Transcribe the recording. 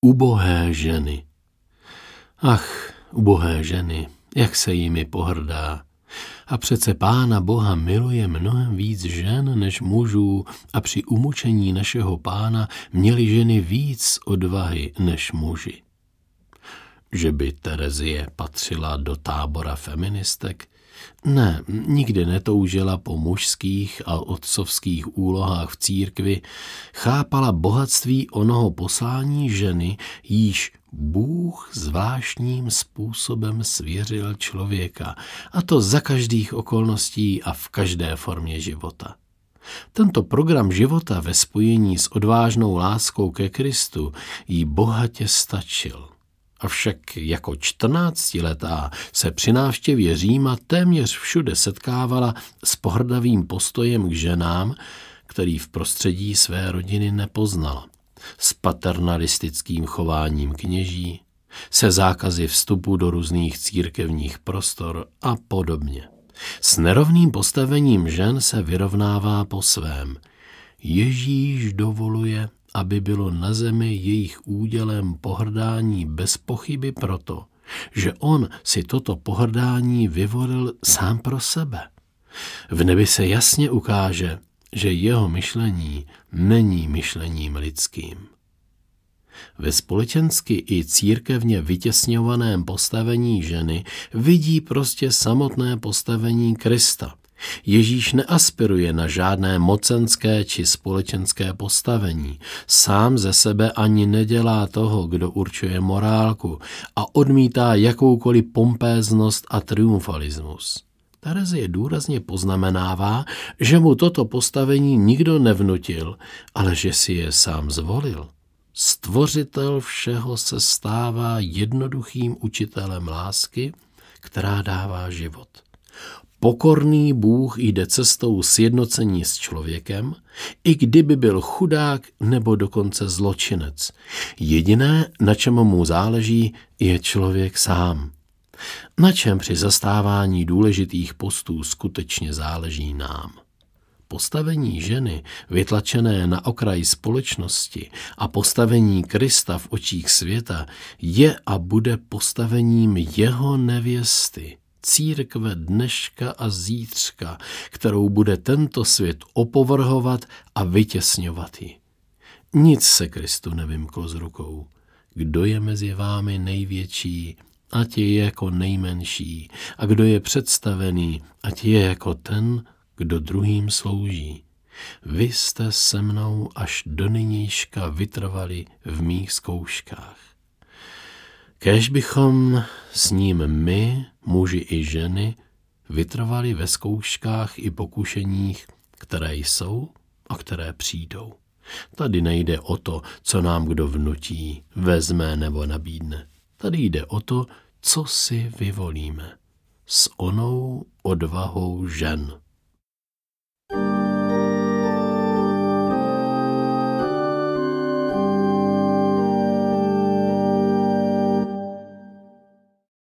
Ubohé ženy. Ach, ubohé ženy, jak se jimi pohrdá. A přece Pána Boha miluje mnohem víc žen než mužů a při umučení našeho Pána měly ženy víc odvahy než muži. Že by Terezie patřila do tábora feministek? Ne, nikdy netoužila po mužských a otcovských úlohách v církvi, chápala bohatství onoho poslání ženy, jíž Bůh zvláštním způsobem svěřil člověka, a to za každých okolností a v každé formě života. Tento program života ve spojení s odvážnou láskou ke Kristu jí bohatě stačil. Avšak jako 14letá se při návštěvě Říma téměř všude setkávala s pohrdavým postojem k ženám, který v prostředí své rodiny nepoznala, s paternalistickým chováním kněží, se zákazy vstupu do různých církevních prostor a podobně. S nerovným postavením žen se vyrovnává po svém. Ježíš dovoluje, aby bylo na zemi jejich údělem pohrdání bez pochyby proto, že on si toto pohrdání vyvolil sám pro sebe. V nebi se jasně ukáže, že jeho myšlení není myšlením lidským. Ve společensky i církevně vytěsňovaném postavení ženy vidí prostě samotné postavení Krista. Ježíš neaspiruje na žádné mocenské či společenské postavení. Sám ze sebe ani nedělá toho, kdo určuje morálku, a odmítá jakoukoliv pompéznost a triumfalismus. Terezie důrazně poznamenává, že mu toto postavení nikdo nevnutil, ale že si je sám zvolil. Stvořitel všeho se stává jednoduchým učitelem lásky, která dává život. Pokorný Bůh jde cestou sjednocení s člověkem, i kdyby byl chudák nebo dokonce zločinec. Jediné, na čem mu záleží, je člověk sám. Na čem při zastávání důležitých postů skutečně záleží nám. Postavení ženy, vytlačené na okraj společnosti, a postavení Krista v očích světa je a bude postavením jeho nevěsty, církve dneška a zítřka, kterou bude tento svět opovrhovat a vytěsňovat ji. Nic se Kristu nevymklo z rukou. Kdo je mezi vámi největší, ať je jako nejmenší, a kdo je představený, ať je jako ten, kdo druhým slouží. Vy jste se mnou až do nynějška vytrvali v mých zkouškách. Kéž bychom s ním my, muži i ženy, vytrvali ve zkouškách i pokušeních, které jsou a které přijdou. Tady nejde o to, co nám kdo vnutí, vezme nebo nabídne. Tady jde o to, co si vyvolíme. S onou odvahou žen.